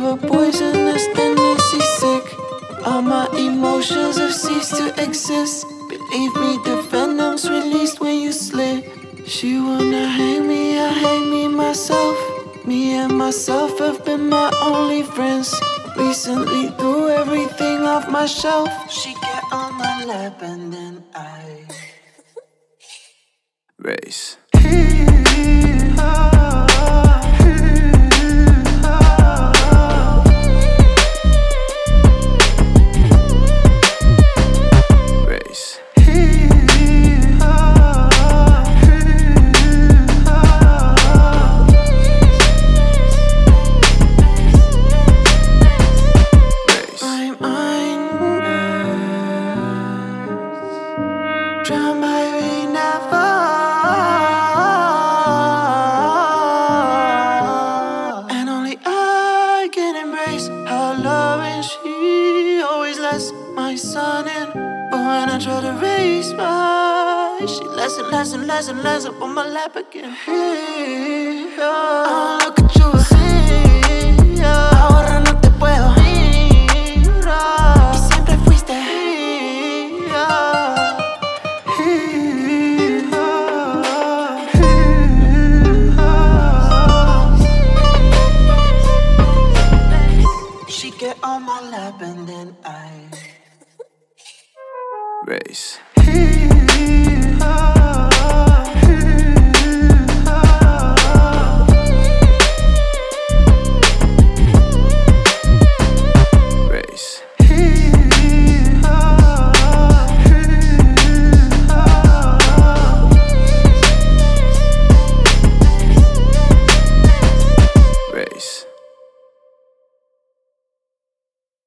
a poisonous tendency sick. All my emotions have ceased to exist. Believe me, the venom's released when you slip. She wanna hang me, I hang me myself. Me and myself have been my only friends. Recently threw everything off my shelf. She get on my lap and then I race. Drown my never. And only I can embrace her love, and she always lets my sun in. But when I try to raise my, she less up on my lap again. Look at you así, ahora no te puedo mirar. Y siempre fuiste She get on my lap and then I race.